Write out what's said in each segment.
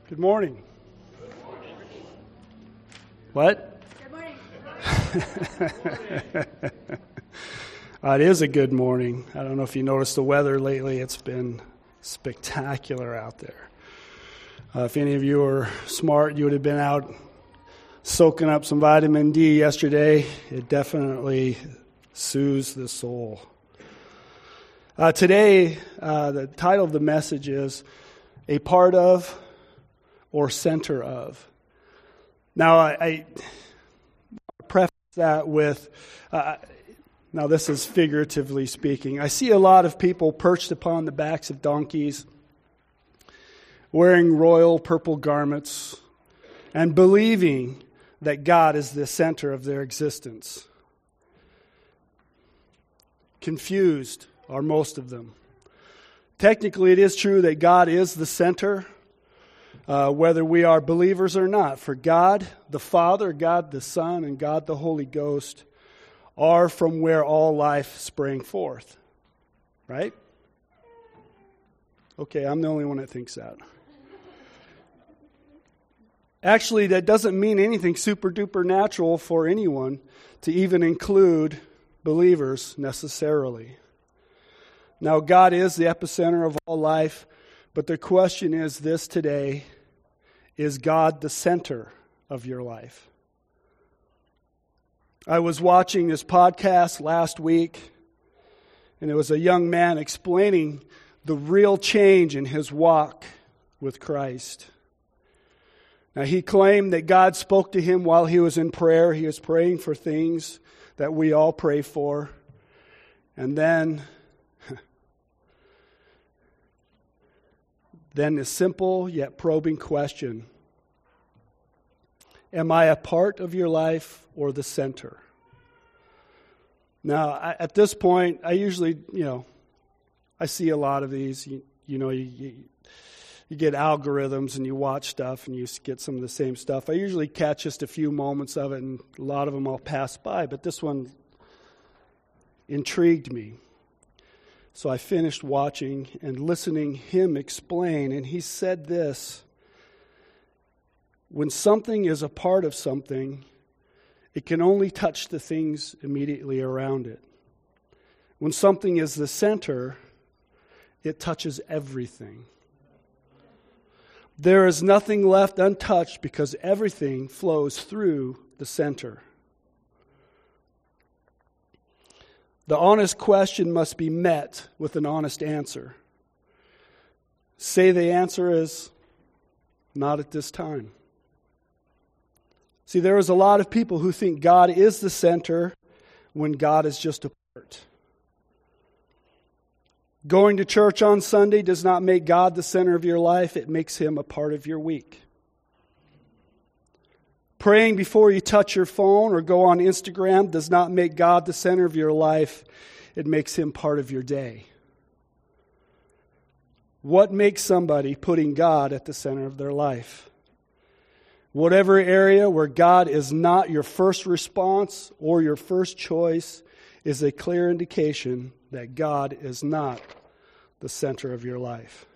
Good morning. What? Good morning. It is a good morning. I don't know if you noticed the weather lately. It's been spectacular out there. If any of you are smart, you would have been out soaking up some vitamin D yesterday. It definitely soothes the soul. Today, the title of the message is A Part of or Center of. Now, I preface that with, now this is figuratively speaking. I see a lot of people perched upon the backs of donkeys, wearing royal purple garments, and believing that God is the center of their existence. Confused are most of them. Technically, it is true that God is the center, whether we are believers or not. For God the Father, God the Son, and God the Holy Ghost are from where all life sprang forth. Right? Okay, I'm the only one that thinks that. Actually, that doesn't mean anything super duper natural for anyone to even include believers necessarily. Now, God is the epicenter of all life, but the question is this today: is God the center of your life? I was watching this podcast last week, and it was a young man explaining the real change in his walk with Christ. Now, he claimed that God spoke to him while he was in prayer. He was praying for things that we all pray for. And then the simple yet probing question: am I a part of your life or the center? Now, at this point, I usually, I see a lot of these. You get algorithms and you watch stuff and you get some of the same stuff. I usually catch just a few moments of it, and a lot of them I'll pass by. But this one intrigued me. So I finished watching and listening him explain, and he said this: when something is a part of something, it can only touch the things immediately around it. When something is the center, it touches everything. There is nothing left untouched because everything flows through the center. The honest question must be met with an honest answer. Say the answer is, not at this time. See, there is a lot of people who think God is the center when God is just a part. Going to church on Sunday does not make God the center of your life. It makes Him a part of your week. Praying before you touch your phone or go on Instagram does not make God the center of your life. It makes Him part of your day. What makes somebody putting God at the center of their life? Whatever area where God is not your first response or your first choice is a clear indication that God is not the center of your life.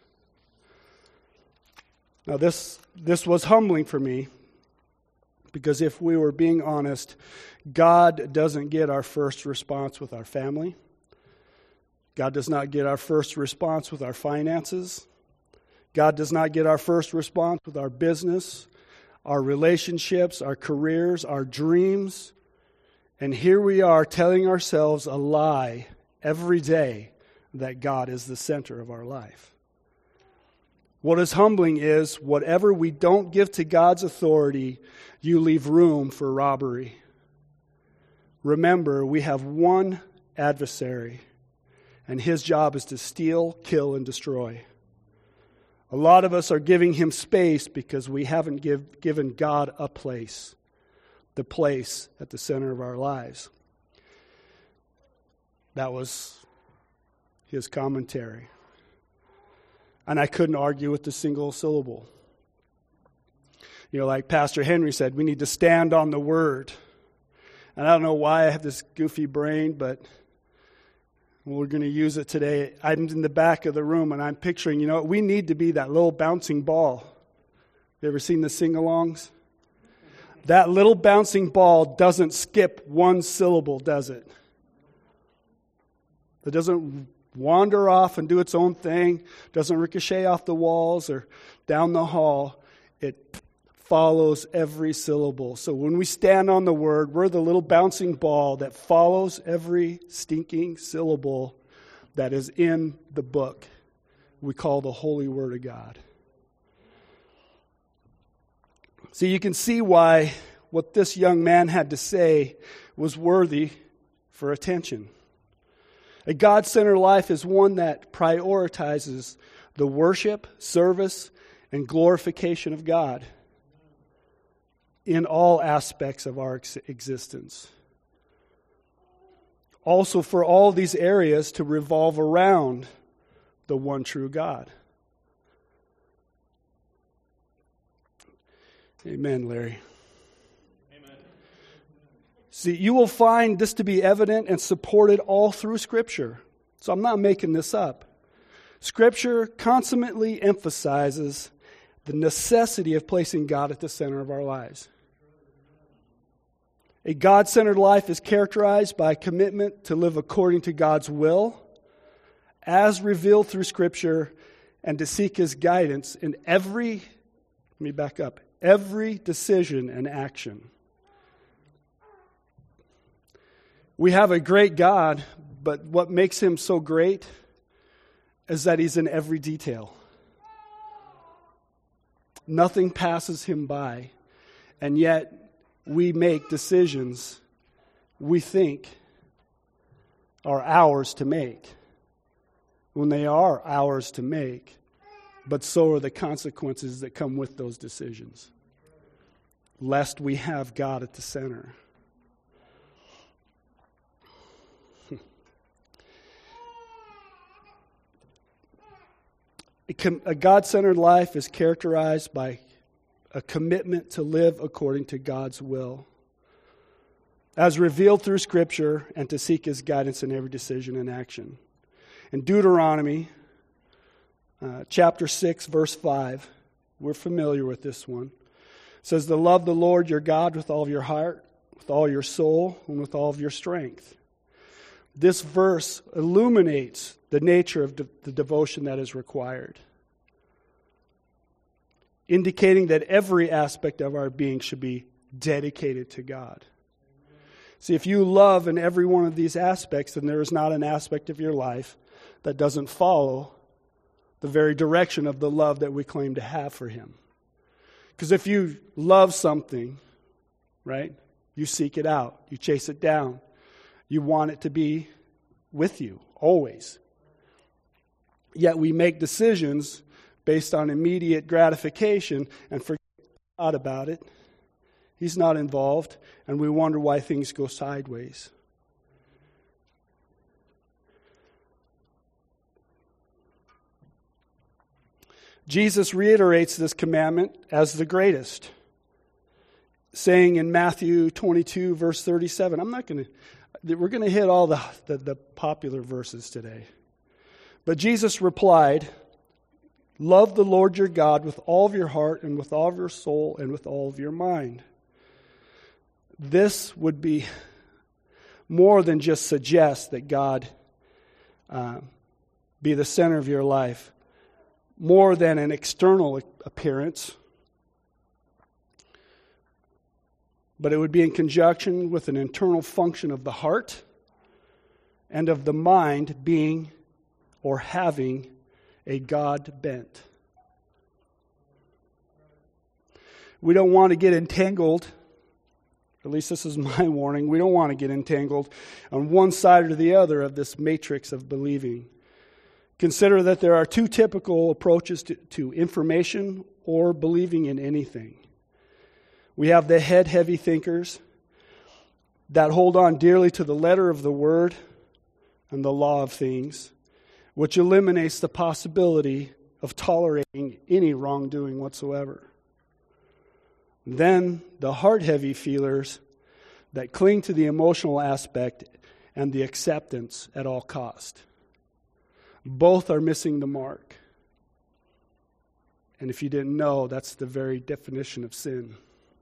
Now this was humbling for me, because if we were being honest, God doesn't get our first response with our family. God does not get our first response with our finances. God does not get our first response with our business, our relationships, our careers, our dreams. And here we are telling ourselves a lie every day that God is the center of our life. What is humbling is whatever we don't give to God's authority, you leave room for robbery. Remember, we have one adversary, and his job is to steal, kill, and destroy. A lot of us are giving him space because we haven't given God a place, the place at the center of our lives. That was his commentary. And I couldn't argue with a single syllable. Like Pastor Henry said, we need to stand on the Word. And I don't know why I have this goofy brain, but we're going to use it today. I'm in the back of the room, and I'm picturing, we need to be that little bouncing ball You ever seen the sing-alongs? That little bouncing ball doesn't skip one syllable, does it? It doesn't wander off and do its own thing, doesn't ricochet off the walls or down the hall. It follows every syllable. So when we stand on the Word, we're the little bouncing ball that follows every stinking syllable that is in the book we call the Holy Word of God. So you can see why what this young man had to say was worthy for attention. A God-centered life is one that prioritizes the worship, service, and glorification of God in all aspects of our existence. Also, for all these areas to revolve around the one true God. Amen, Larry. Amen. See, you will find this to be evident and supported all through Scripture. So I'm not making this up. Scripture consummately emphasizes the necessity of placing God at the center of our lives. A God-centered life is characterized by a commitment to live according to God's will, as revealed through Scripture, and to seek His guidance in every decision and action. We have a great God, but what makes Him so great is that He's in every detail. Nothing passes Him by, and yet we make decisions we think are ours to make, when they are ours to make, but so are the consequences that come with those decisions, lest we have God at the center. A God-centered life is characterized by a commitment to live according to God's will, as revealed through Scripture, and to seek His guidance in every decision and action. In Deuteronomy, chapter 6, verse 5, we're familiar with this one. It says, to love the Lord your God with all of your heart, with all your soul, and with all of your strength. This verse illuminates the nature of the devotion that is required, indicating that every aspect of our being should be dedicated to God. See, if you love in every one of these aspects, then there is not an aspect of your life that doesn't follow the very direction of the love that we claim to have for Him. Because if you love something, right, you seek it out, you chase it down, you want it to be with you, always. Yet we make decisions based on immediate gratification and forget God about it. He's not involved, and we wonder why things go sideways. Jesus reiterates this commandment as the greatest, saying in Matthew 22, verse 37, we're going to hit all the popular verses today. But Jesus replied, love the Lord your God with all of your heart and with all of your soul and with all of your mind. This would be more than just suggest that God be the center of your life, more than an external appearance, but it would be in conjunction with an internal function of the heart and of the mind being or having a God bent. We don't want to get entangled, at least this is my warning, we don't want to get entangled on one side or the other of this matrix of believing. Consider that there are two typical approaches to information or believing in anything. We have the head-heavy thinkers that hold on dearly to the letter of the Word and the law of things, which eliminates the possibility of tolerating any wrongdoing whatsoever. Then the heart-heavy feelers that cling to the emotional aspect and the acceptance at all cost. Both are missing the mark. And if you didn't know, that's the very definition of sin.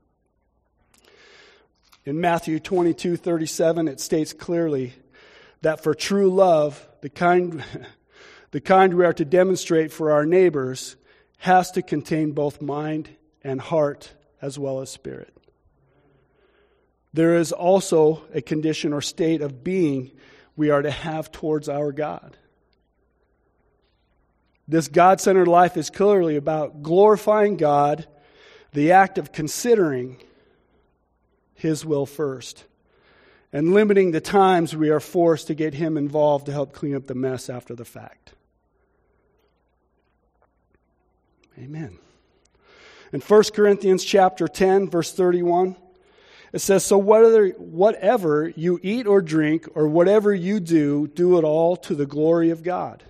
In Matthew 22:37, it states clearly that for true love, the kind we are to demonstrate for our neighbors has to contain both mind and heart as well as spirit. There is also a condition or state of being we are to have towards our God. This God-centered life is clearly about glorifying God, the act of considering His will first, and limiting the times we are forced to get Him involved to help clean up the mess after the fact. Amen. In 1 Corinthians chapter 10, verse 31, it says, "So whatever you eat or drink or whatever you do, do it all to the glory of God."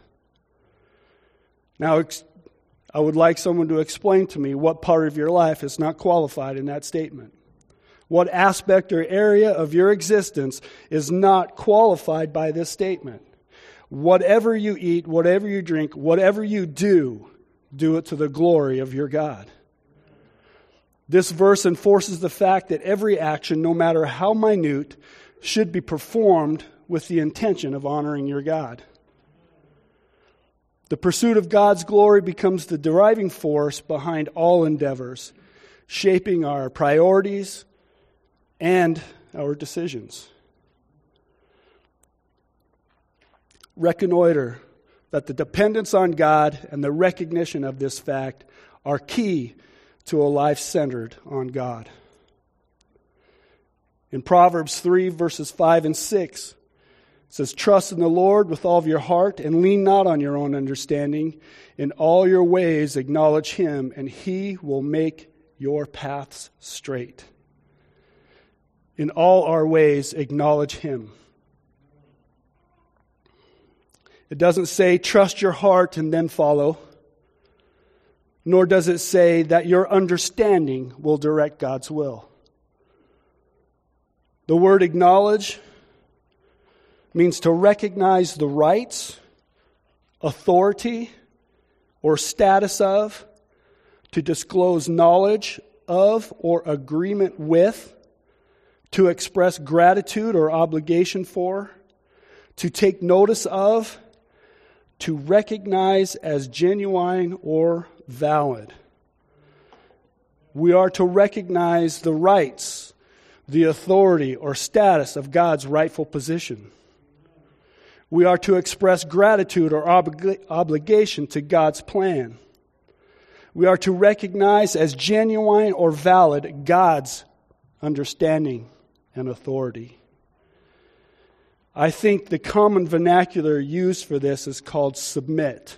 Now, I would like someone to explain to me what part of your life is not qualified in that statement. What aspect or area of your existence is not qualified by this statement? Whatever you eat, whatever you drink, whatever you do, do it to the glory of your God. This verse enforces the fact that every action, no matter how minute, should be performed with the intention of honoring your God. The pursuit of God's glory becomes the driving force behind all endeavors, shaping our priorities and our decisions. Reconnoiter that the dependence on God and the recognition of this fact are key to a life centered on God. In Proverbs 3, verses 5 and 6, it says, "Trust in the Lord with all of your heart and lean not on your own understanding. In all your ways acknowledge Him, and He will make your paths straight." In all our ways acknowledge Him. It doesn't say trust your heart and then follow. Nor does it say that your understanding will direct God's will. The word acknowledge means to recognize the rights, authority, or status of, to disclose knowledge of or agreement with, to express gratitude or obligation for, to take notice of, to recognize as genuine or valid. We are to recognize the rights, the authority or status of God's rightful position. We are to express gratitude or obligation to God's plan. We are to recognize as genuine or valid God's understanding and authority. I think the common vernacular used for this is called submit.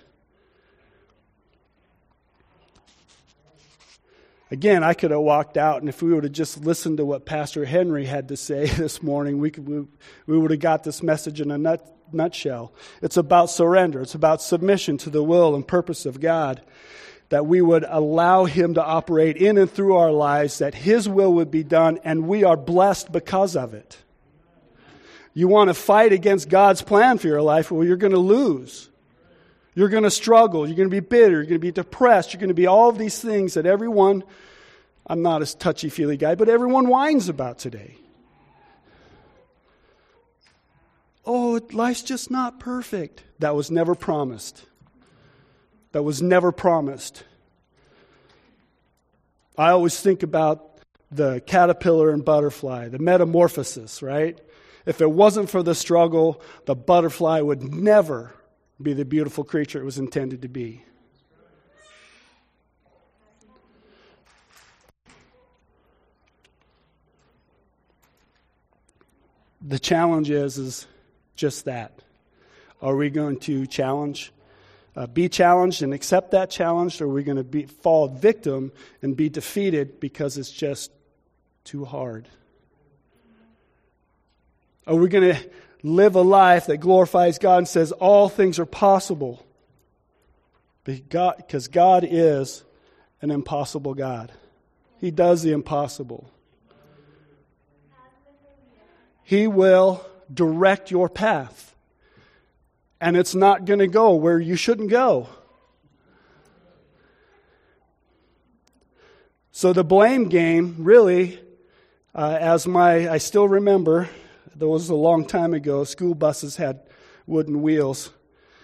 Again, I could have walked out, and if we would have just listened to what Pastor Henry had to say this morning, we would have got this message in a nutshell. It's about surrender. It's about submission to the will and purpose of God, that we would allow Him to operate in and through our lives, that His will would be done, and we are blessed because of it. You want to fight against God's plan for your life, well, you're going to lose. You're going to struggle. You're going to be bitter. You're going to be depressed. You're going to be all of these things that everyone, I'm not a touchy-feely guy, but everyone whines about today. Oh, life's just not perfect. That was never promised. That was never promised. I always think about the caterpillar and butterfly, the metamorphosis, right? If it wasn't for the struggle, the butterfly would never be the beautiful creature it was intended to be. The challenge is just that. Are we going to be challenged and accept that challenge, or are we going to fall victim and be defeated because it's just too hard? Are we going to live a life that glorifies God and says all things are possible? Because God is an impossible God. He does the impossible. He will direct your path. And it's not going to go where you shouldn't go. So the blame game, really, I still remember, that was a long time ago, school buses had wooden wheels.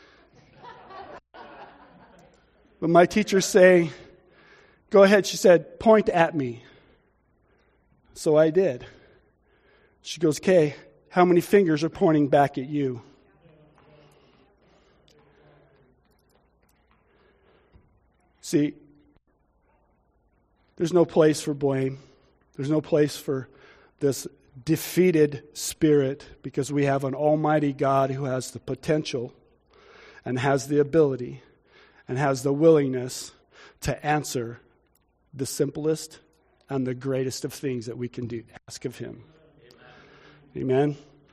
But my teacher say, go ahead, she said, point at me. So I did. She goes, okay, how many fingers are pointing back at you? See, there's no place for blame. There's no place for this defeated spirit, because we have an almighty God who has the potential and has the ability and has the willingness to answer the simplest and the greatest of things that we can do. Ask of Him. Amen.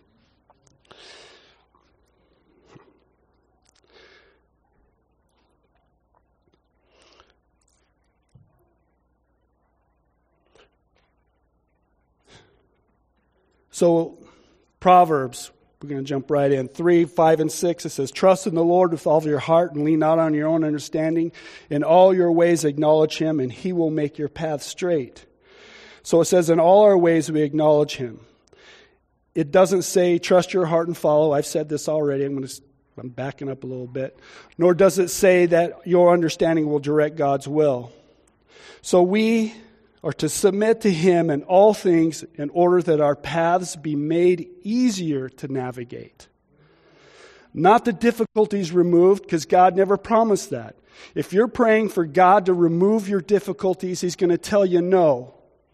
So, Proverbs, we're going to jump right in. 3, 5, and 6, it says, trust in the Lord with all of your heart and lean not on your own understanding. In all your ways acknowledge Him, and He will make your path straight. So it says, in all our ways we acknowledge Him. It doesn't say, trust your heart and follow. I've said this already. I'm backing up a little bit. Nor does it say that your understanding will direct God's will. So we are to submit to Him in all things in order that our paths be made easier to navigate. Not the difficulties removed, because God never promised that. If you're praying for God to remove your difficulties, He's going to tell you no.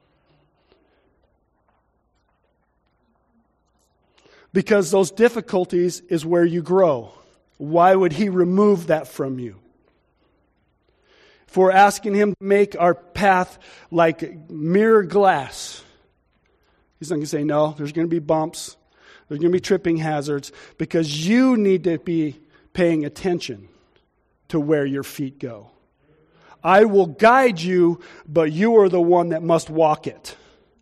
Because those difficulties is where you grow. Why would He remove that from you? If we're asking Him to make our path like mirror glass, He's not going to say, no, there's going to be bumps. There's going to be tripping hazards, because you need to be paying attention to where your feet go. I will guide you, but you are the one that must walk it.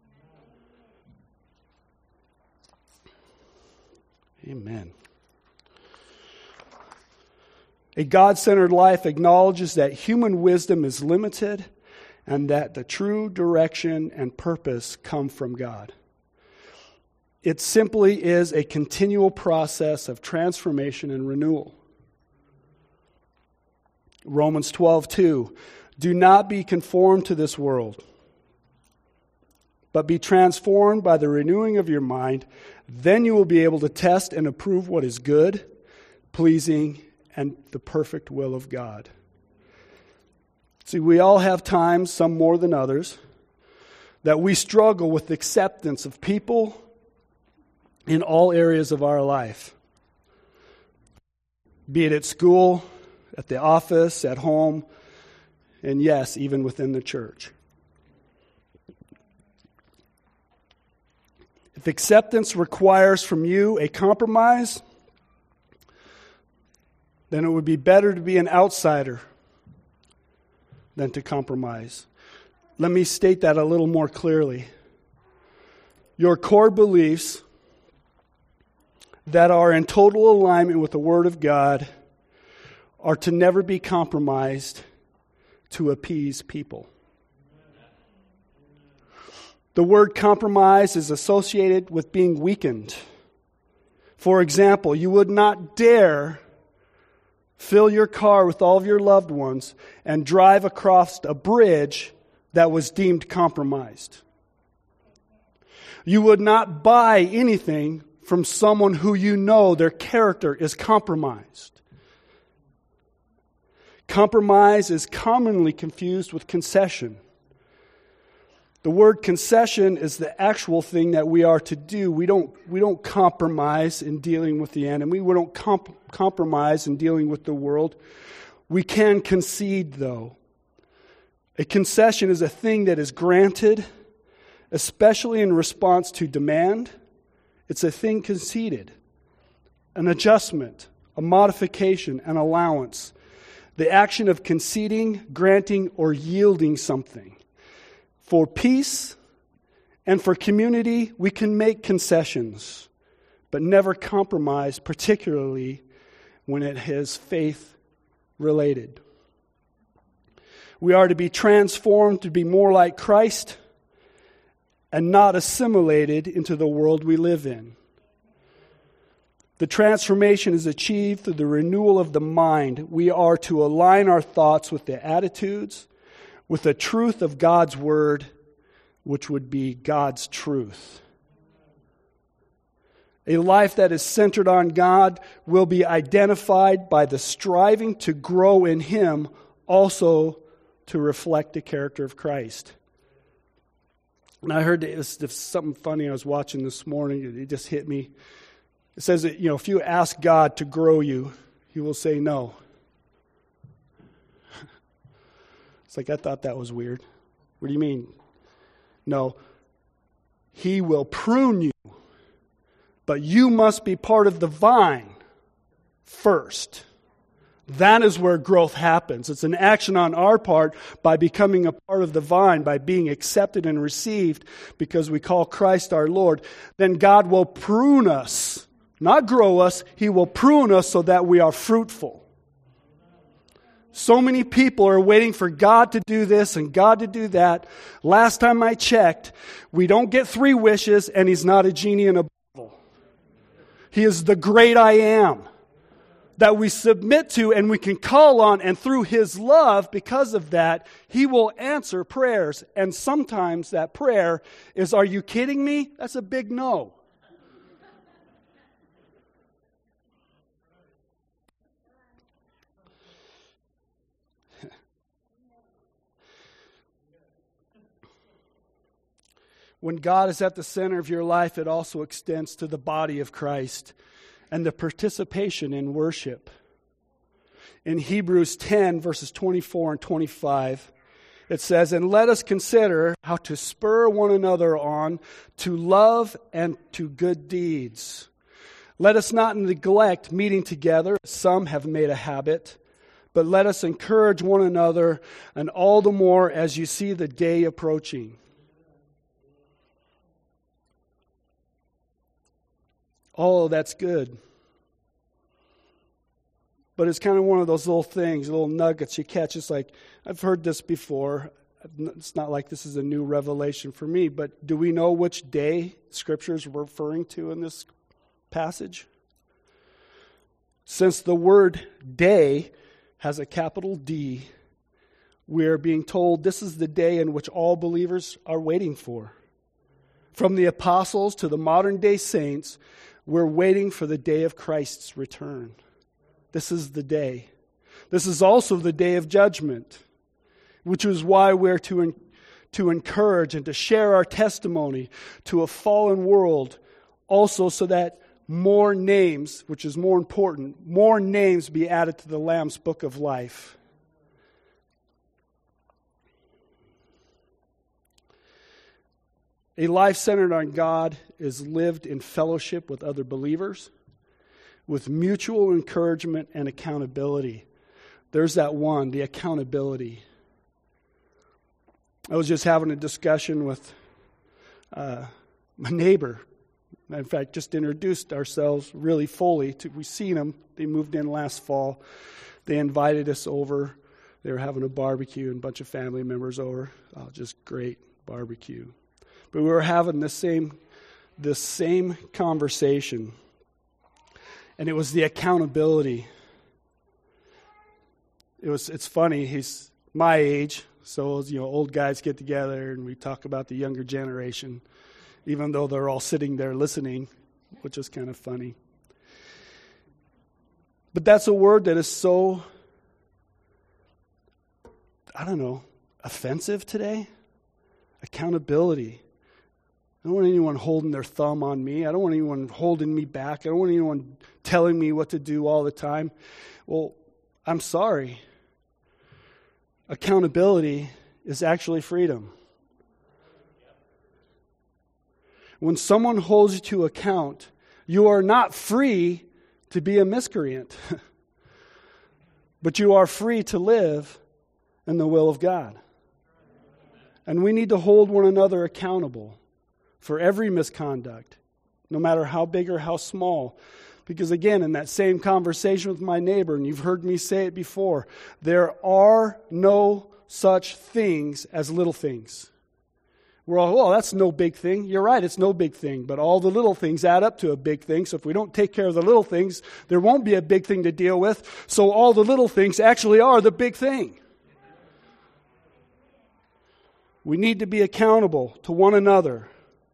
Amen. A God-centered life acknowledges that human wisdom is limited and that the true direction and purpose come from God. It simply is a continual process of transformation and renewal. Romans 12:2, do not be conformed to this world, but be transformed by the renewing of your mind. Then you will be able to test and approve what is good, pleasing, and the perfect will of God. See, we all have times, some more than others, that we struggle with acceptance of people in all areas of our life. Be it at school, at the office, at home, and yes, even within the church. If acceptance requires from you a compromise, then it would be better to be an outsider than to compromise. Let me state that a little more clearly. Your core beliefs that are in total alignment with the Word of God are to never be compromised to appease people. The word compromise is associated with being weakened. For example, you would not dare fill your car with all of your loved ones and drive across a bridge that was deemed compromised. You would not buy anything from someone who you know their character is compromised. Compromise is commonly confused with concession. The word concession is the actual thing that we are to do. We don't compromise in dealing with the enemy. We don't compromise in dealing with the world. We can concede, though. A concession is a thing that is granted, especially in response to demand. It's a thing conceded, an adjustment, a modification, an allowance. The action of conceding, granting, or yielding something. For peace and for community, we can make concessions, but never compromise, particularly when it is faith related. We are to be transformed to be more like Christ and not assimilated into the world we live in. The transformation is achieved through the renewal of the mind. We are to align our thoughts with the attitudes, with the truth of God's Word, which would be God's truth. A life that is centered on God will be identified by the striving to grow in Him, also to reflect the character of Christ. And I heard this something funny I was watching this morning. It just hit me. It says that, if you ask God to grow you, He will say no. It's like, I thought that was weird. What do you mean? No. He will prune you, but you must be part of the vine first. That is where growth happens. It's an action on our part by becoming a part of the vine, by being accepted and received because we call Christ our Lord. Then God will prune us. Not grow us, He will prune us so that we are fruitful. So many people are waiting for God to do this and God to do that. Last time I checked, we don't get 3 wishes and He's not a genie in a bottle. He is the great I am that we submit to and we can call on, and through His love, because of that, He will answer prayers. And sometimes that prayer is, are you kidding me? That's a big no. When God is at the center of your life, it also extends to the body of Christ and the participation in worship. In Hebrews 10, verses 24 and 25, it says, "And let us consider how to spur one another on to love and to good deeds. Let us not neglect meeting together, as some have made a habit, but let us encourage one another, and all the more as you see the day approaching." Oh, that's good. But it's kind of one of those little things, little nuggets you catch. It's like, I've heard this before. It's not like this is a new revelation for me, but do we know which day Scripture is referring to in this passage? Since the word day has a capital D, we are being told this is the day in which all believers are waiting for. From the apostles to the modern day saints, we're waiting for the day of Christ's return. This is the day. This is also the day of judgment, which is why we're to encourage and to share our testimony to a fallen world, also so that more names, which is more important, more names be added to the Lamb's book of life. A life centered on God is lived in fellowship with other believers, with mutual encouragement and accountability. There's that one, the accountability. I was just having a discussion with my neighbor. In fact, just introduced ourselves really fully. We've seen them. They moved in last fall. They invited us over. They were having a barbecue and a bunch of family members over. Oh, just great barbecue. But we were having this same conversation. And it was the accountability. It's funny, he's my age, so old guys get together and we talk about the younger generation, even though they're all sitting there listening, which is kind of funny. But that's a word that is so, offensive today. Accountability. I don't want anyone holding their thumb on me. I don't want anyone holding me back. I don't want anyone telling me what to do all the time. Well, I'm sorry. Accountability is actually freedom. When someone holds you to account, you are not free to be a miscreant, but you are free to live in the will of God. And we need to hold one another accountable for every misconduct, no matter how big or how small. Because again, in that same conversation with my neighbor, and you've heard me say it before, there are no such things as little things. We're all, well, that's no big thing. You're right, it's no big thing. But all the little things add up to a big thing. So if we don't take care of the little things, there won't be a big thing to deal with. So all the little things actually are the big thing. We need to be accountable to one another.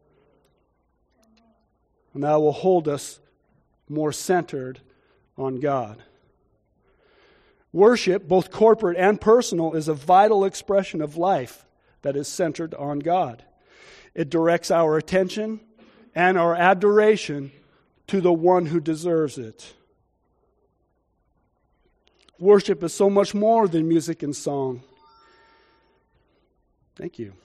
And that will hold us more centered on God. Worship, both corporate and personal, is a vital expression of life that is centered on God. It directs our attention and our adoration to the one who deserves it. Worship is so much more than music and song. Thank you.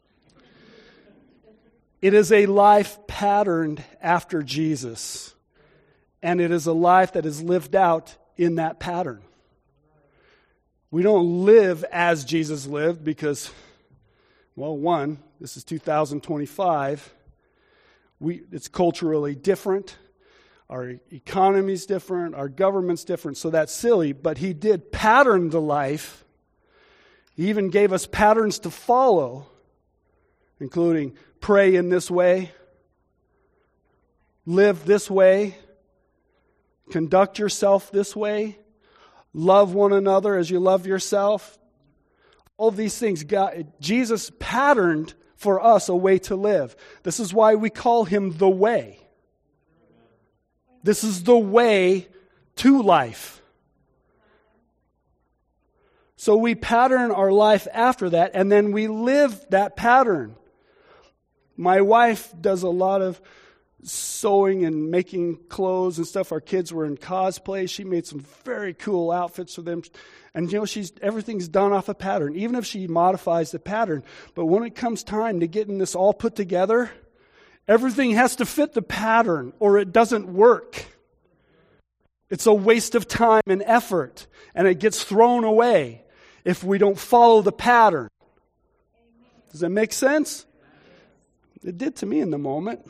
It is a life patterned after Jesus, and it is a life that is lived out in that pattern. We don't live as Jesus lived because, well, one, this is 2025. It's culturally different. Our economy's different. Our government's different. So that's silly. But he did pattern the life. He even gave us patterns to follow, including pray in this way, live this way, conduct yourself this way, love one another as you love yourself. All these things, Jesus patterned for us a way to live. This is why we call him the way. This is the way to life. So we pattern our life after that, and then we live that pattern. My wife does a lot of sewing and making clothes and stuff. Our kids were in cosplay. She made some very cool outfits for them. And everything's done off a pattern, even if she modifies the pattern. But when it comes time to getting this all put together, everything has to fit the pattern or it doesn't work. It's a waste of time and effort, and it gets thrown away if we don't follow the pattern. Does that make sense? It did to me in the moment.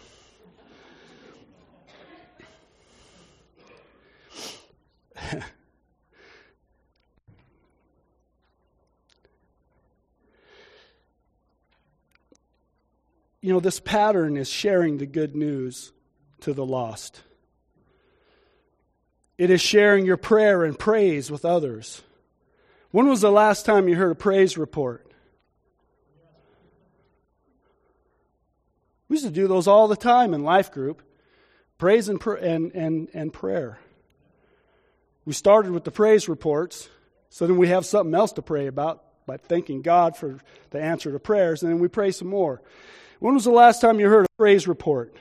This pattern is sharing the good news to the lost. It is sharing your prayer and praise with others. When was the last time you heard a praise report? We used to do those all the time in life group. Praise and prayer. We started with the praise reports, so then we have something else to pray about by thanking God for the answer to prayers, and then we pray some more. When was the last time you heard a praise report?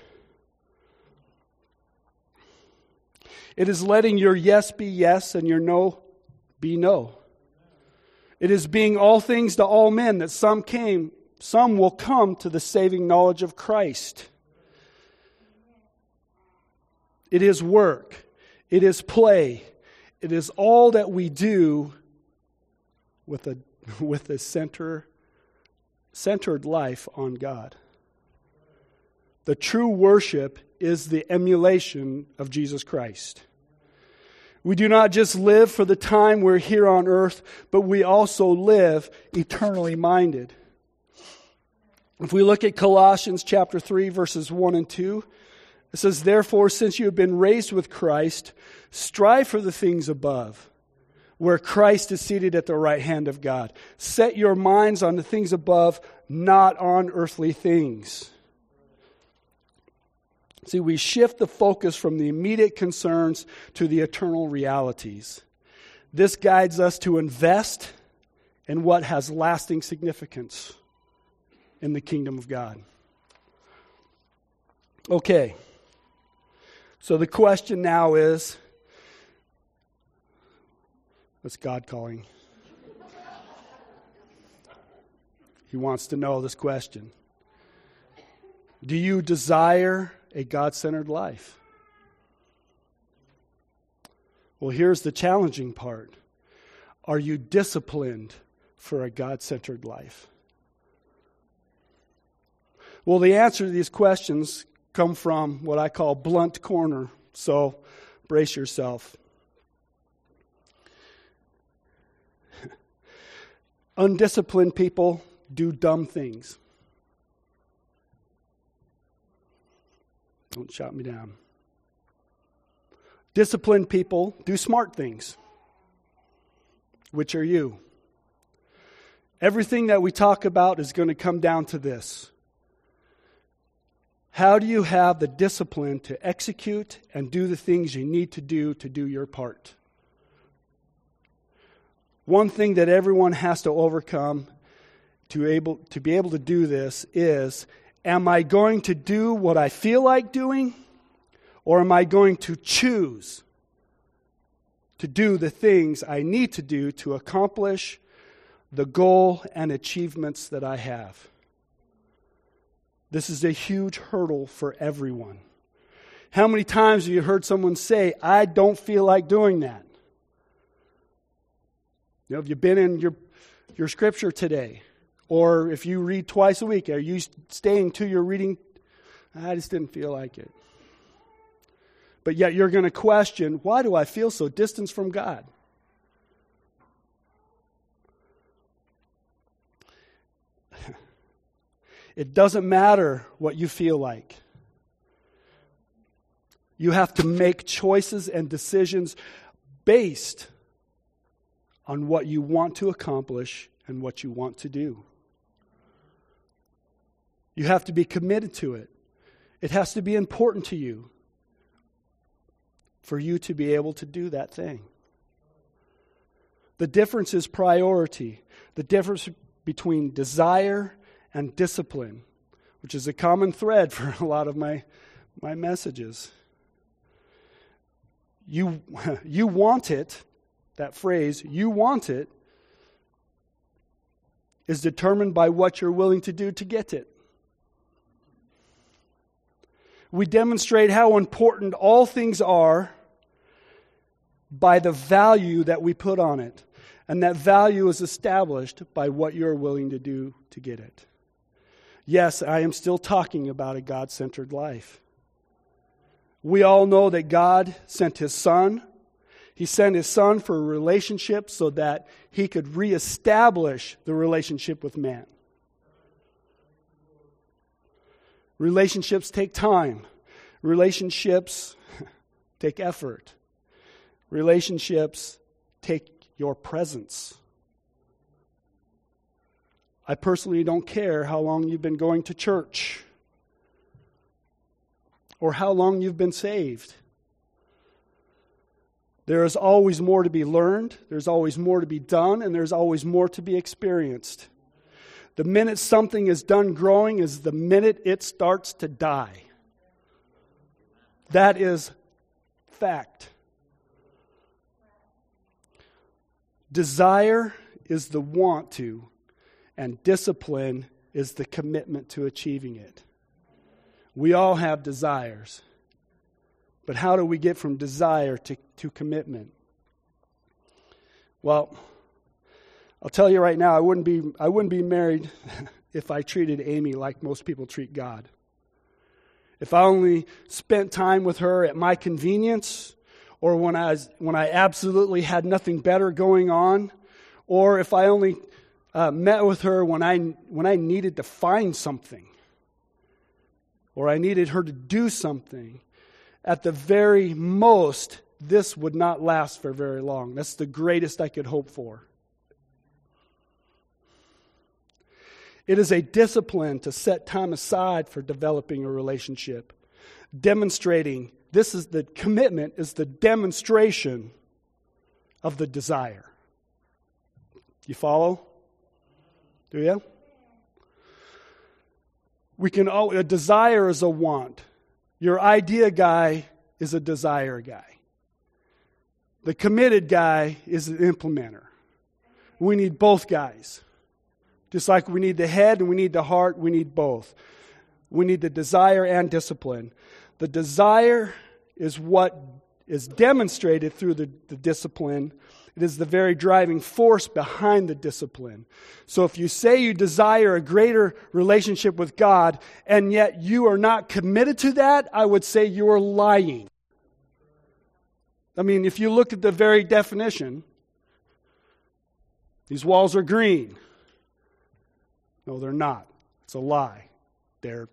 It is letting your yes be yes and your no be no. It is being all things to all men, that some will come to the saving knowledge of Christ. It is work. It is play. It is all that we do with a centered life on God. The true worship is the emulation of Jesus Christ. We do not just live for the time we're here on earth, but we also live eternally minded. If we look at Colossians chapter 3, verses 1 and 2, it says, "Therefore, since you have been raised with Christ, strive for the things above, where Christ is seated at the right hand of God. Set your minds on the things above, not on earthly things." See, we shift the focus from the immediate concerns to the eternal realities. This guides us to invest in what has lasting significance in the kingdom of God. Okay, so the question now is, what's God calling? He wants to know this question. Do you desire a God-centered life? Well, here's the challenging part. Are you disciplined for a God-centered life? Well, the answer to these questions come from what I call blunt corner, so brace yourself. Undisciplined people do dumb things. Don't shout me down. Disciplined people do smart things. Which are you? Everything that we talk about is going to come down to this. How do you have the discipline to execute and do the things you need to do your part? One thing that everyone has to overcome to be able to do this is, am I going to do what I feel like doing, or am I going to choose to do the things I need to do to accomplish the goal and achievements that I have? This is a huge hurdle for everyone. How many times have you heard someone say, I don't feel like doing that? You know, have you been in your scripture today? Or if you read twice a week, are you staying to your reading? I just didn't feel like it. But yet you're going to question, why do I feel so distant from God? It doesn't matter what you feel like. You have to make choices and decisions based on what you want to accomplish and what you want to do. You have to be committed to it. It has to be important to you for you to be able to do that thing. The difference is priority. The difference between desire and discipline, which is a common thread for a lot of my messages. You want it, that phrase, you want it, is determined by what you're willing to do to get it. We demonstrate how important all things are by the value that we put on it. And that value is established by what you're willing to do to get it. Yes, I am still talking about a God-centered life. We all know that God sent His Son. He sent His Son for a relationship so that He could reestablish the relationship with man. Relationships take time. Relationships take effort. Relationships take your presence. I personally don't care how long you've been going to church or how long you've been saved. There is always more to be learned, there's always more to be done, and there's always more to be experienced. The minute something is done growing is the minute it starts to die. That is fact. Desire is the want to, and discipline is the commitment to achieving it. We all have desires. But how do we get from desire to commitment? Well, I'll tell you right now, I wouldn't be married if I treated Amy like most people treat God. If I only spent time with her at my convenience, or when I absolutely had nothing better going on, or if I only met with her when I needed to find something, or I needed her to do something, at the very most, this would not last for very long. That's the greatest I could hope for. It is a discipline to set time aside for developing a relationship, demonstrating this is the commitment, is the demonstration of the desire. You follow? Do you? A desire is a want. Your idea guy is a desire guy. The committed guy is an implementer. We need both guys. Just like we need the head and we need the heart, we need both. We need the desire and discipline. The desire is what is demonstrated through the discipline. It is the very driving force behind the discipline. So if you say you desire a greater relationship with God, and yet you are not committed to that, I would say you are lying. I mean, if you look at the very definition, these walls are green. No, they're not. It's a lie. They're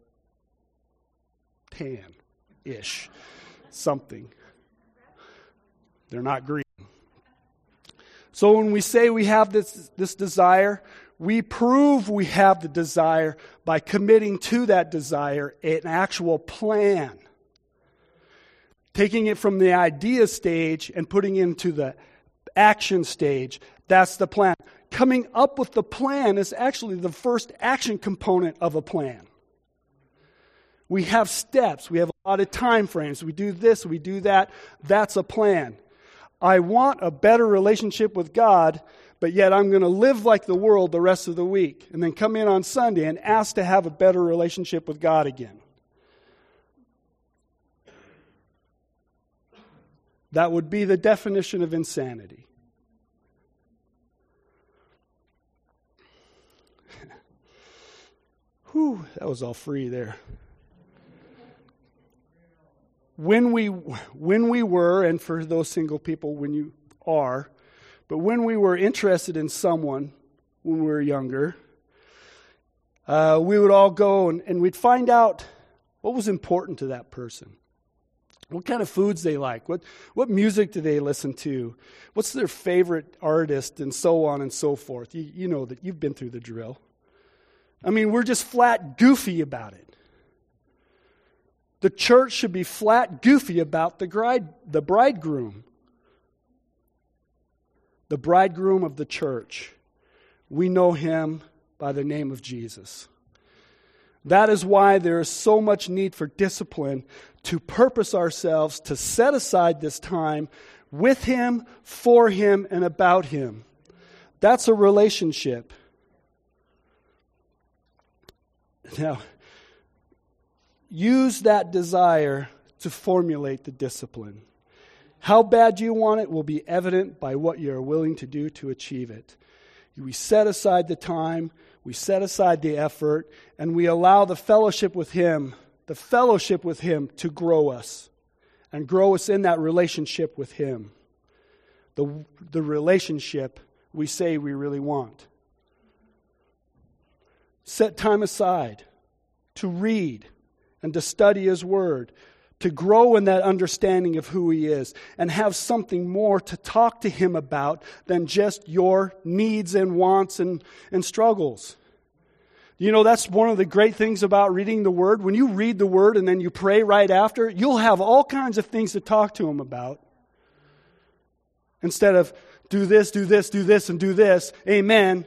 tan-ish, something. They're not green. So when we say we have this desire, we prove we have the desire by committing to that desire an actual plan. Taking it from the idea stage and putting it into the action stage, that's the plan. Coming up with the plan is actually the first action component of a plan. We have steps. We have a lot of time frames. We do this, we do that. That's a plan. I want a better relationship with God, but yet I'm going to live like the world the rest of the week and then come in on Sunday and ask to have a better relationship with God again. That would be the definition of insanity. Whew, that was all free there. When we were, and for those single people, when you are, but when we were interested in someone when we were younger, we would all go and we'd find out what was important to that person. What kind of foods they like. What music do they listen to? What's their favorite artist, and so on and so forth. You know that you've been through the drill. I mean, we're just flat goofy about it. The church should be flat goofy about the bridegroom. The bridegroom of the church. We know him by the name of Jesus. That is why there is so much need for discipline to purpose ourselves to set aside this time with him, for him, and about him. That's a relationship. Now, use that desire to formulate the discipline. How bad you want it will be evident by what you are willing to do to achieve it. We set aside the time, we set aside the effort, and we allow the fellowship with him to grow us and grow us in that relationship with him. The relationship we say we really want. Set time aside to read and to study his word, to grow in that understanding of who he is, and have something more to talk to him about than just your needs and wants and struggles. You know, that's one of the great things about reading the word. When you read the word and then you pray right after, you'll have all kinds of things to talk to him about. Instead of do this, do this, do this, and do this. Amen.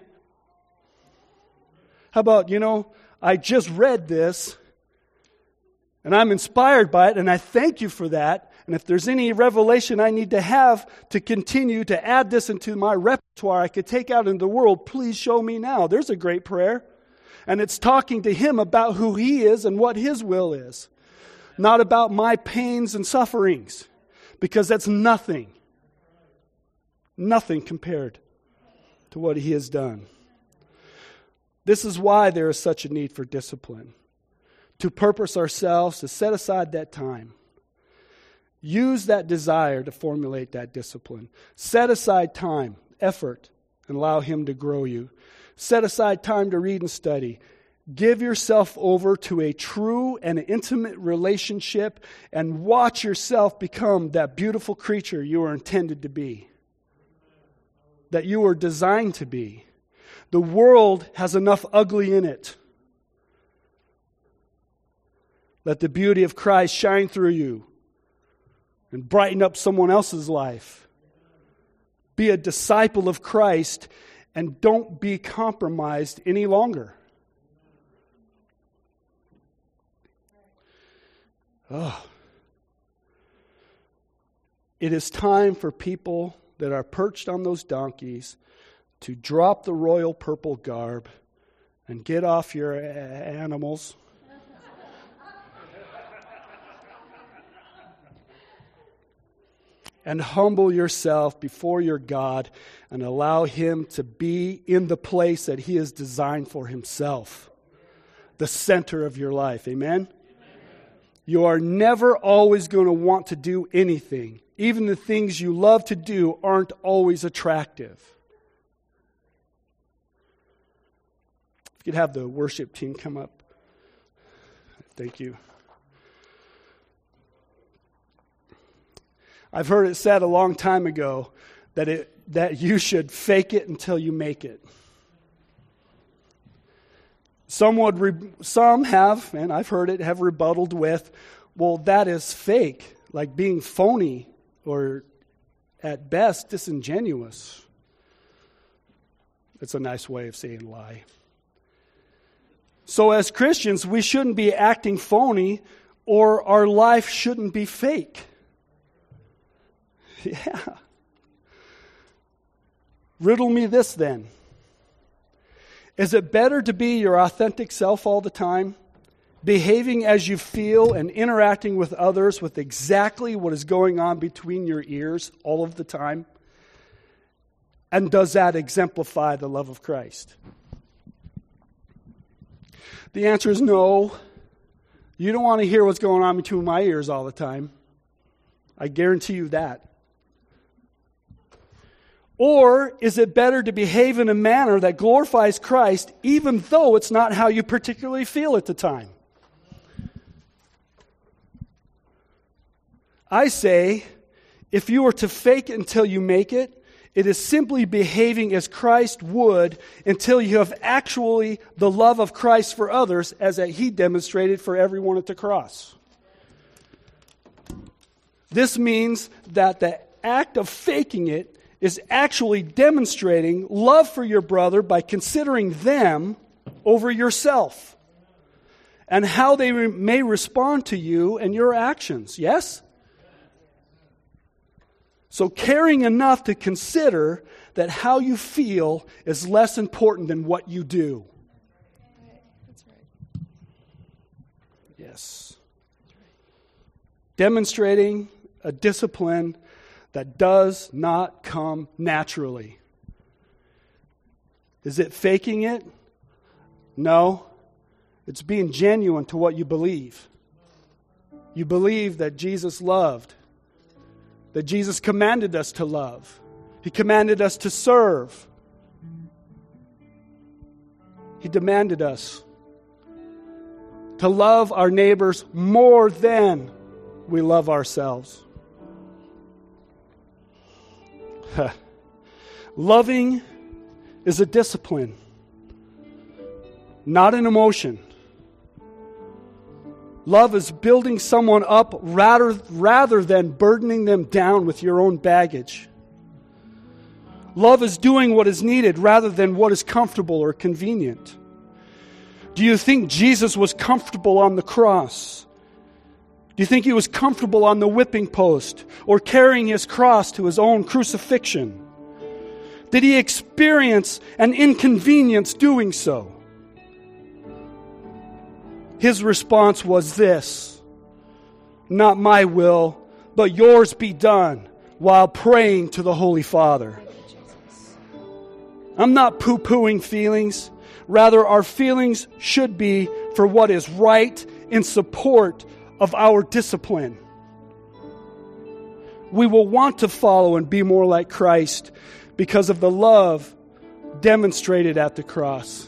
How about, I just read this, and I'm inspired by it, and I thank you for that. And if there's any revelation I need to have to continue to add this into my repertoire I could take out into the world, please show me now. There's a great prayer. And it's talking to him about who he is and what his will is. Not about my pains and sufferings. Because that's nothing. Nothing compared to what he has done. This is why there is such a need for discipline. To purpose ourselves, to set aside that time. Use that desire to formulate that discipline. Set aside time, effort, and allow him to grow you. Set aside time to read and study. Give yourself over to a true and intimate relationship and watch yourself become that beautiful creature you are intended to be. That you were designed to be. The world has enough ugly in it. Let the beauty of Christ shine through you and brighten up someone else's life. Be a disciple of Christ and don't be compromised any longer. Oh. It is time for people that are perched on those donkeys to drop the royal purple garb and get off your animals. And humble yourself before your God and allow him to be in the place that he has designed for himself. The center of your life. Amen? You are never always going to want to do anything. Even the things you love to do aren't always attractive. If you could have the worship team come up. Thank you. I've heard it said a long time ago that you should fake it until you make it. Some have, and I've heard it, have rebutted with, well, that is fake, like being phony or at best disingenuous. It's a nice way of saying lie. So as Christians, we shouldn't be acting phony, or our life shouldn't be fake. Yeah. Riddle me this then. Is it better to be your authentic self all the time, behaving as you feel and interacting with others with exactly what is going on between your ears all of the time? And does that exemplify the love of Christ? The answer is no. You don't want to hear what's going on between my ears all the time. I guarantee you that. Or is it better to behave in a manner that glorifies Christ even though it's not how you particularly feel at the time? I say, if you were to fake it until you make it, it is simply behaving as Christ would until you have actually the love of Christ for others as that He demonstrated for everyone at the cross. This means that the act of faking it is actually demonstrating love for your brother by considering them over yourself and how they may respond to you and your actions. Yes? So caring enough to consider that how you feel is less important than what you do. That's right. Yes. Demonstrating a discipline that does not come naturally. Is it faking it? No. It's being genuine to what you believe. You believe that Jesus loved, that Jesus commanded us to love. He commanded us to serve. He demanded us to love our neighbors more than we love ourselves. Loving is a discipline, not an emotion. Love is building someone up rather than burdening them down with your own baggage. Love is doing what is needed rather than what is comfortable or convenient. Do you think Jesus was comfortable on the cross? Do you think He was comfortable on the whipping post or carrying His cross to His own crucifixion? Did He experience an inconvenience doing so? His response was this: not my will, but yours be done, while praying to the Holy Father. I'm not poo-pooing feelings. Rather, our feelings should be for what is right in support of our discipline. We will want to follow and be more like Christ because of the love demonstrated at the cross.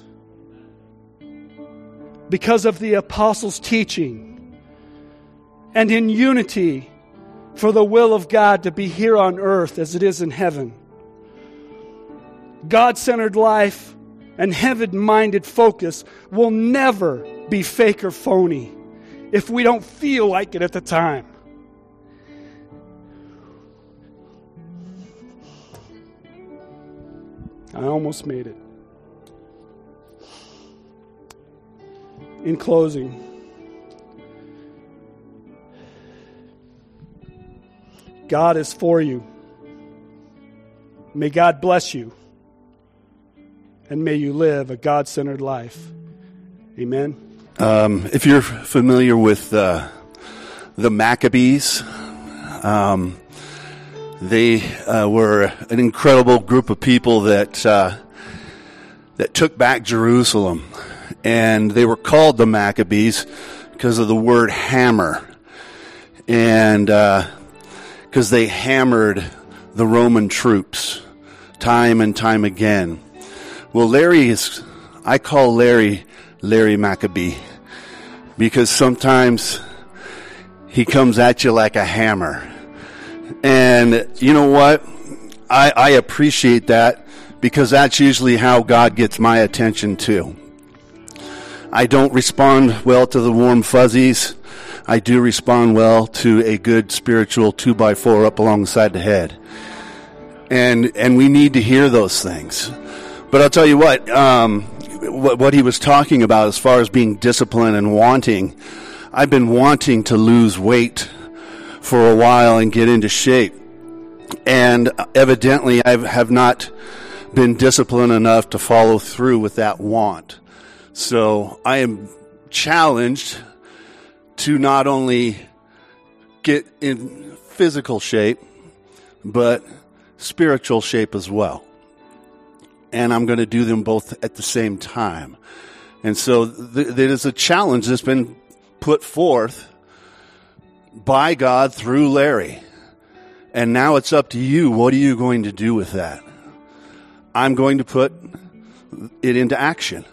Because of the apostles' teaching, and in unity for the will of God to be here on earth as it is in heaven. God-centered life and heaven-minded focus will never be fake or phony if we don't feel like it at the time. I almost made it. In closing, God is for you. May God bless you. And may you live a God-centered life. Amen. If you're familiar with the Maccabees, they were an incredible group of people that took back Jerusalem. And they were called the Maccabees because of the word hammer. And because they hammered the Roman troops time and time again. Well, Larry is I call Larry Maccabee, because sometimes he comes at you like a hammer. And you know what? I appreciate that, because that's usually how God gets my attention too. I don't respond well to the warm fuzzies. I do respond well to a good spiritual 2x4 up alongside the head. And we need to hear those things. But I'll tell you what he was talking about as far as being disciplined and wanting. I've been wanting to lose weight for a while and get into shape. And evidently I have not been disciplined enough to follow through with that want. So I am challenged to not only get in physical shape, but spiritual shape as well. And I'm going to do them both at the same time. And so there is a challenge that's been put forth by God through Larry. And now it's up to you. What are you going to do with that? I'm going to put it into action.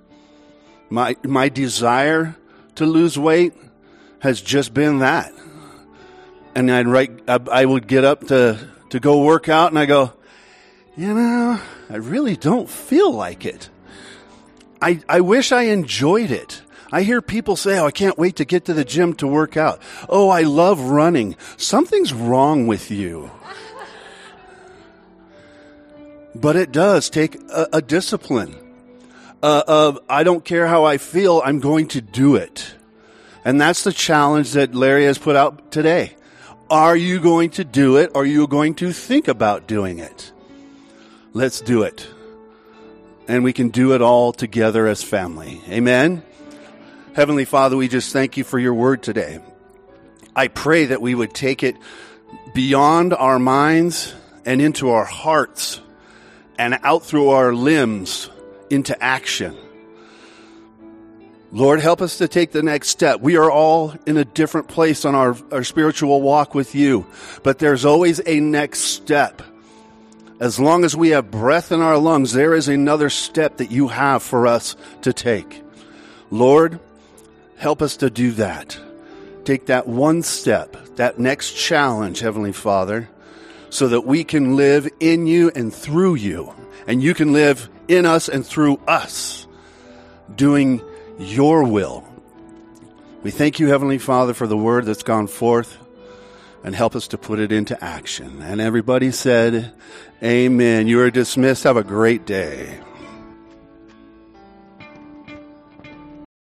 My desire to lose weight has just been that. And I would get up to go work out, and I go, I really don't feel like it. I wish I enjoyed it. I hear people say, I can't wait to get to the gym to work out. Oh, I love running. Something's wrong with you. But it does take a discipline of, I don't care how I feel, I'm going to do it. And that's the challenge that Larry has put out today. Are you going to do it, or are you going to think about doing it? Let's do it. And we can do it all together as family. Amen? Heavenly Father, we just thank you for your word today. I pray that we would take it beyond our minds and into our hearts and out through our limbs into action. Lord, help us to take the next step. We are all in a different place on our spiritual walk with you, but there's always a next step. As long as we have breath in our lungs, there is another step that you have for us to take. Lord, help us to do that. Take that one step, that next challenge, Heavenly Father, so that we can live in you and through you, and you can live in us and through us, doing your will. We thank you, Heavenly Father, for the word that's gone forth, and help us to put it into action. And everybody said, amen. You are dismissed. Have a great day.